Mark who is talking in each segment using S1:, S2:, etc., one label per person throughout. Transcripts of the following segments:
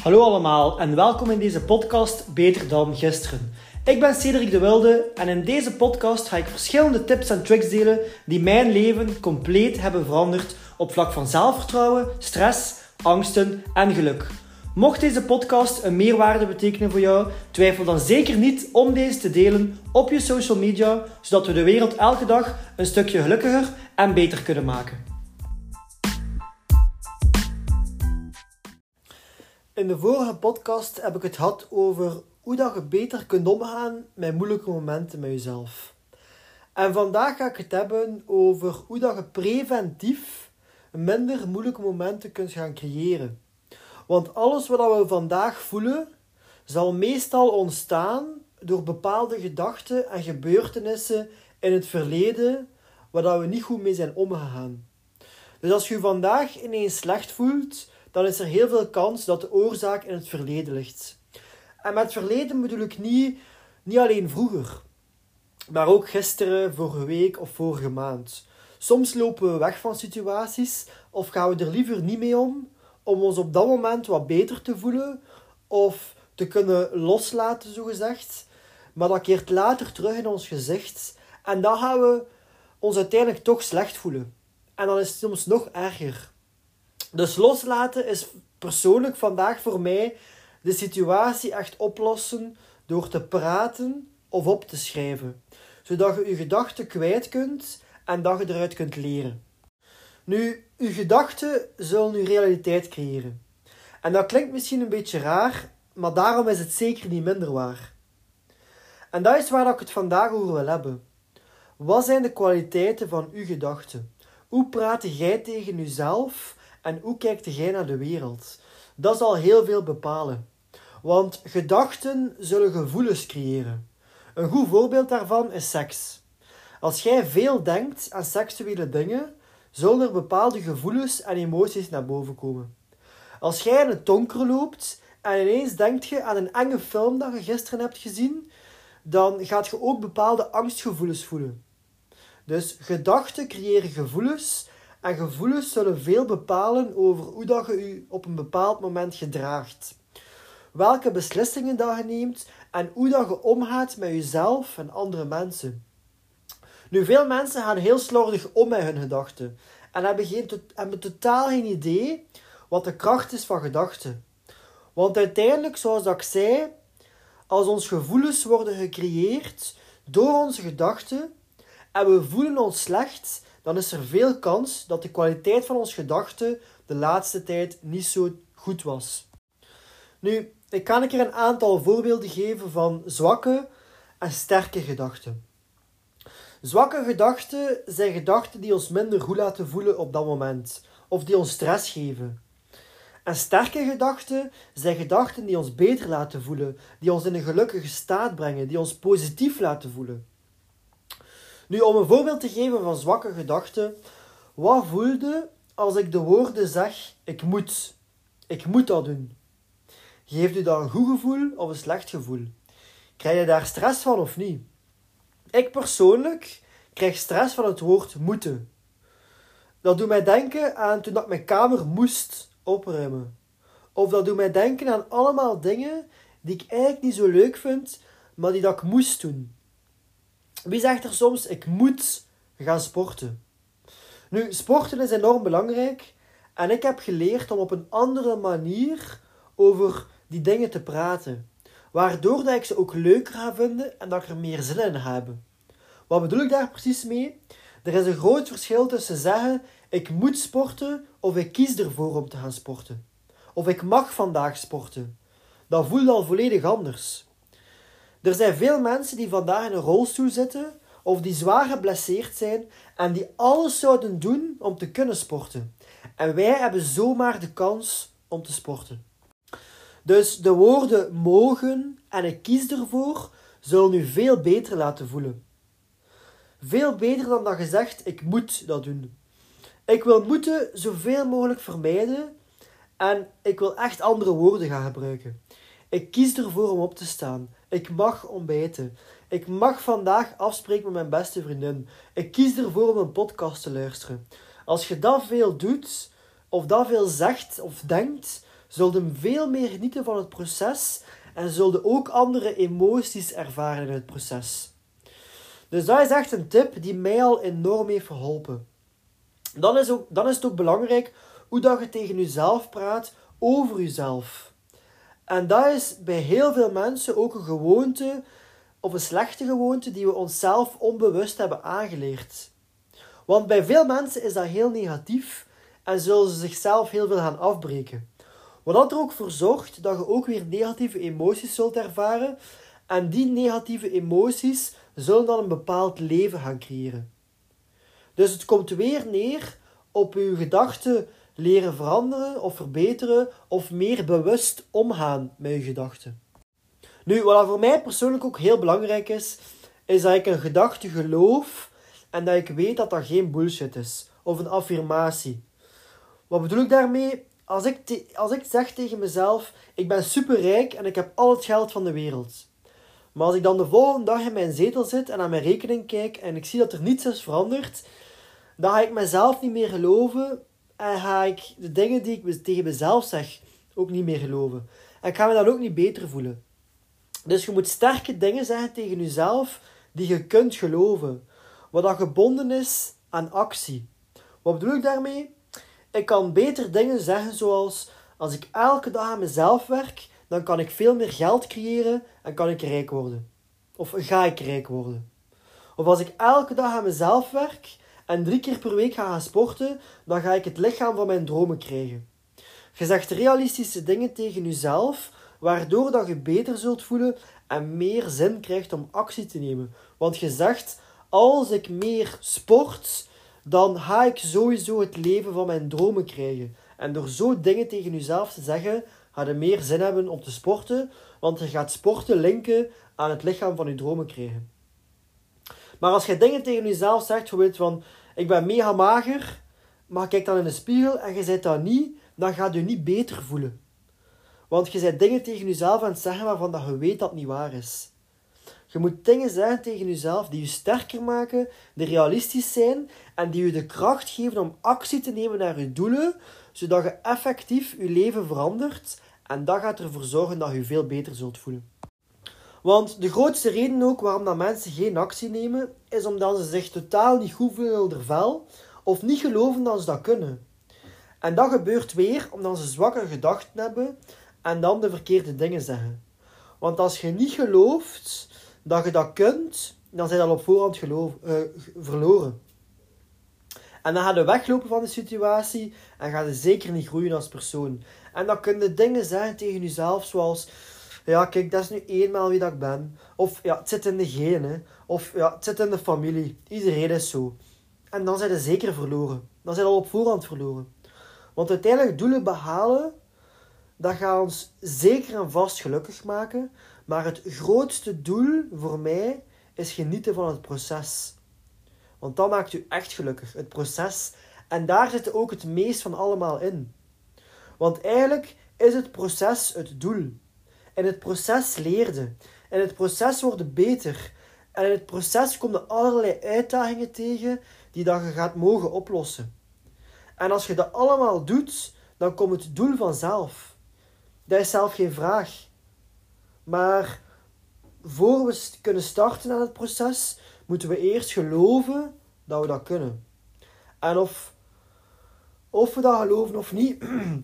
S1: Hallo allemaal en welkom in deze podcast Beter dan Gisteren. Ik ben Cedric de Wilde en in deze podcast ga ik verschillende tips en tricks delen die mijn leven compleet hebben veranderd op vlak van zelfvertrouwen, stress, angsten en geluk. Mocht deze podcast een meerwaarde betekenen voor jou, twijfel dan zeker niet om deze te delen op je social media, zodat we de wereld elke dag een stukje gelukkiger en beter kunnen maken. In de vorige podcast heb ik het gehad over hoe dat je beter kunt omgaan met moeilijke momenten met jezelf. En vandaag ga ik het hebben over hoe dat je preventief minder moeilijke momenten kunt gaan creëren. Want alles wat we vandaag voelen, zal meestal ontstaan door bepaalde gedachten en gebeurtenissen in het verleden waar we niet goed mee zijn omgegaan. Dus als je je vandaag ineens slecht voelt, dan is er heel veel kans dat de oorzaak in het verleden ligt. En met verleden bedoel ik niet alleen vroeger, maar ook gisteren, vorige week of vorige maand. Soms lopen we weg van situaties of gaan we er liever niet mee om ons op dat moment wat beter te voelen of te kunnen loslaten, zogezegd. Maar dat keert later terug in ons gezicht en dan gaan we ons uiteindelijk toch slecht voelen. En dan is het soms nog erger. Dus loslaten is persoonlijk vandaag voor mij de situatie echt oplossen door te praten of op te schrijven. Zodat je je gedachten kwijt kunt en dat je eruit kunt leren. Nu, je gedachten zullen je realiteit creëren. En dat klinkt misschien een beetje raar, maar daarom is het zeker niet minder waar. En dat is waar ik het vandaag over wil hebben. Wat zijn de kwaliteiten van uw gedachten? Hoe praat jij tegen jezelf? En hoe kijkt jij naar de wereld? Dat zal heel veel bepalen. Want gedachten zullen gevoelens creëren. Een goed voorbeeld daarvan is seks. Als jij veel denkt aan seksuele dingen, zullen er bepaalde gevoelens en emoties naar boven komen. Als jij in het donker loopt en ineens denkt je aan een enge film dat je gisteren hebt gezien, dan gaat je ook bepaalde angstgevoelens voelen. Dus gedachten creëren gevoelens. En gevoelens zullen veel bepalen over hoe dat je je op een bepaald moment gedraagt. Welke beslissingen dat je neemt en hoe dat je omgaat met jezelf en andere mensen. Nu, veel mensen gaan heel slordig om met hun gedachten. En hebben totaal geen idee wat de kracht is van gedachten. Want uiteindelijk, zoals dat ik zei, als onze gevoelens worden gecreëerd door onze gedachten en we voelen ons slecht, dan is er veel kans dat de kwaliteit van onze gedachten de laatste tijd niet zo goed was. Nu, ik kan een keer een aantal voorbeelden geven van zwakke en sterke gedachten. Zwakke gedachten zijn gedachten die ons minder goed laten voelen op dat moment, of die ons stress geven. En sterke gedachten zijn gedachten die ons beter laten voelen, die ons in een gelukkige staat brengen, die ons positief laten voelen. Nu, om een voorbeeld te geven van zwakke gedachten. Wat voelde als ik de woorden zeg, ik moet dat doen? Geeft u dat een goed gevoel of een slecht gevoel? Krijg je daar stress van of niet? Ik persoonlijk krijg stress van het woord moeten. Dat doet mij denken aan toen ik mijn kamer moest opruimen. Of dat doet mij denken aan allemaal dingen die ik eigenlijk niet zo leuk vind, maar die dat ik moest doen. Wie zegt er soms, ik moet gaan sporten? Nu, sporten is enorm belangrijk en ik heb geleerd om op een andere manier over die dingen te praten. Waardoor dat ik ze ook leuker ga vinden en dat ik er meer zin in ga hebben. Wat bedoel ik daar precies mee? Er is een groot verschil tussen zeggen, ik moet sporten of ik kies ervoor om te gaan sporten. Of ik mag vandaag sporten. Dat voelt al volledig anders. Er zijn veel mensen die vandaag in een rolstoel zitten of die zwaar geblesseerd zijn en die alles zouden doen om te kunnen sporten. En wij hebben zomaar de kans om te sporten. Dus de woorden mogen en ik kies ervoor zullen u veel beter laten voelen. Veel beter dan dat je zegt, ik moet dat doen. Ik wil moeten zoveel mogelijk vermijden en ik wil echt andere woorden gaan gebruiken. Ik kies ervoor om op te staan. Ik mag ontbijten. Ik mag vandaag afspreken met mijn beste vriendin. Ik kies ervoor om een podcast te luisteren. Als je dat veel doet, of dat veel zegt of denkt, zullen veel meer genieten van het proces en zullen ook andere emoties ervaren in het proces. Dus dat is echt een tip die mij al enorm heeft geholpen. Dan is het ook belangrijk hoe dat je tegen jezelf praat over jezelf. En dat is bij heel veel mensen ook een gewoonte of een slechte gewoonte die we onszelf onbewust hebben aangeleerd. Want bij veel mensen is dat heel negatief en zullen ze zichzelf heel veel gaan afbreken. Wat er ook voor zorgt dat je ook weer negatieve emoties zult ervaren. En die negatieve emoties zullen dan een bepaald leven gaan creëren. Dus het komt weer neer op je gedachten leren veranderen of verbeteren of meer bewust omgaan met je gedachten. Nu, wat voor mij persoonlijk ook heel belangrijk is dat ik een gedachte geloof en dat ik weet dat dat geen bullshit is. Of een affirmatie. Wat bedoel ik daarmee? Als ik zeg tegen mezelf, ik ben superrijk en ik heb al het geld van de wereld. Maar als ik dan de volgende dag in mijn zetel zit en aan mijn rekening kijk en ik zie dat er niets is veranderd, dan ga ik mezelf niet meer geloven en ga ik de dingen die ik tegen mezelf zeg ook niet meer geloven. En ik ga me dan ook niet beter voelen. Dus je moet sterke dingen zeggen tegen jezelf die je kunt geloven. Wat dat gebonden is aan actie. Wat bedoel ik daarmee? Ik kan beter dingen zeggen zoals, als ik elke dag aan mezelf werk, dan kan ik veel meer geld creëren en kan ik rijk worden. Of ga ik rijk worden. Of als ik elke dag aan mezelf werk en 3 keer per week ga gaan sporten, dan ga ik het lichaam van mijn dromen krijgen. Je zegt realistische dingen tegen jezelf, waardoor dat je beter zult voelen en meer zin krijgt om actie te nemen. Want je zegt, als ik meer sport, dan ga ik sowieso het leven van mijn dromen krijgen. En door zo dingen tegen jezelf te zeggen, ga je meer zin hebben om te sporten, want je gaat sporten linken aan het lichaam van je dromen krijgen. Maar als je dingen tegen jezelf zegt, bijvoorbeeld van, ik ben mega mager, maar kijk dan in de spiegel en je zegt dat niet, dan gaat je niet beter voelen. Want je bent dingen tegen jezelf aan het zeggen waarvan dat je weet dat het niet waar is. Je moet dingen zeggen tegen jezelf die je sterker maken, die realistisch zijn en die je de kracht geven om actie te nemen naar je doelen, zodat je effectief je leven verandert en dat gaat ervoor zorgen dat je je veel beter zult voelen. Want de grootste reden ook waarom dat mensen geen actie nemen, is omdat ze zich totaal niet goed voelen in hun vel of niet geloven dat ze dat kunnen. En dat gebeurt weer omdat ze zwakke gedachten hebben en dan de verkeerde dingen zeggen. Want als je niet gelooft dat je dat kunt, dan zijn je al op voorhand verloren. En dan ga je weglopen van de situatie en ga je zeker niet groeien als persoon. En dan kun je dingen zeggen tegen jezelf zoals, ja kijk, dat is nu eenmaal wie dat ik ben. Of ja, het zit in de genen. Of ja, het zit in de familie. Iedereen is zo. En dan zijn je zeker verloren. Dan zijn je al op voorhand verloren. Want uiteindelijk doelen behalen, dat gaat ons zeker en vast gelukkig maken. Maar het grootste doel voor mij is genieten van het proces. Want dat maakt u echt gelukkig, het proces. En daar zit ook het meest van allemaal in. Want eigenlijk is het proces het doel. In het proces leer je. In het proces word je beter. En in het proces komen allerlei uitdagingen tegen die dat je gaat mogen oplossen. En als je dat allemaal doet, dan komt het doel vanzelf. Dat is zelf geen vraag. Maar voor we kunnen starten aan het proces, moeten we eerst geloven dat we dat kunnen. En of we dat geloven of niet,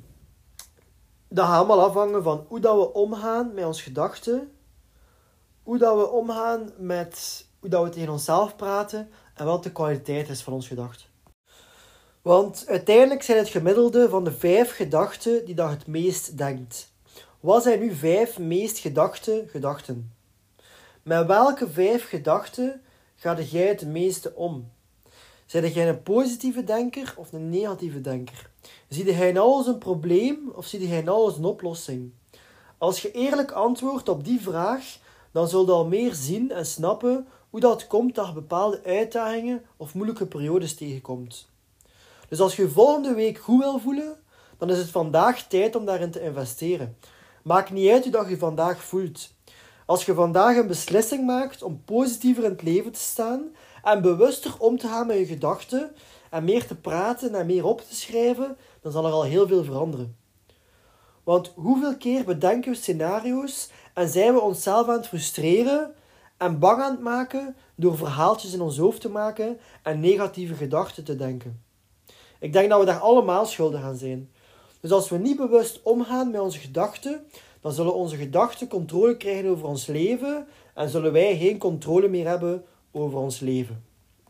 S1: dat gaat allemaal afhangen van hoe dat we omgaan met onze gedachten, hoe dat we omgaan met hoe dat we tegen onszelf praten en wat de kwaliteit is van onze gedachten. Want uiteindelijk zijn het gemiddelde van de 5 gedachten die dat het meest denkt. Wat zijn nu 5 meest gedachten? Met welke 5 gedachten ga jij het meeste om? Zijn jij een positieve denker of een negatieve denker? Zie jij in alles een probleem of zie jij in alles een oplossing? Als je eerlijk antwoordt op die vraag, dan zul je al meer zien en snappen hoe dat komt dat je bepaalde uitdagingen of moeilijke periodes tegenkomt. Dus als je je volgende week goed wil voelen, dan is het vandaag tijd om daarin te investeren. Maakt niet uit hoe dat je vandaag voelt. Als je vandaag een beslissing maakt om positiever in het leven te staan en bewuster om te gaan met je gedachten en meer te praten en meer op te schrijven, dan zal er al heel veel veranderen. Want hoeveel keer bedenken we scenario's en zijn we onszelf aan het frustreren en bang aan het maken door verhaaltjes in ons hoofd te maken en negatieve gedachten te denken? Ik denk dat we daar allemaal schuldig aan zijn. Dus als we niet bewust omgaan met onze gedachten, dan zullen onze gedachten controle krijgen over ons leven en zullen wij geen controle meer hebben over ons leven.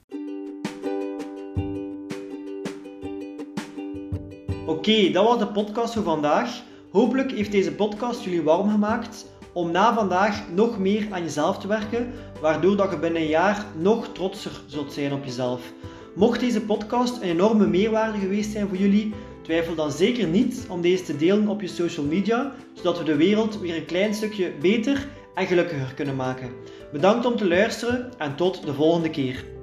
S1: Oké, dat was de podcast voor vandaag. Hopelijk heeft deze podcast jullie warm gemaakt om na vandaag nog meer aan jezelf te werken, waardoor dat je binnen een jaar nog trotser zult zijn op jezelf. Mocht deze podcast een enorme meerwaarde geweest zijn voor jullie, twijfel dan zeker niet om deze te delen op je social media, zodat we de wereld weer een klein stukje beter en gelukkiger kunnen maken. Bedankt om te luisteren en tot de volgende keer.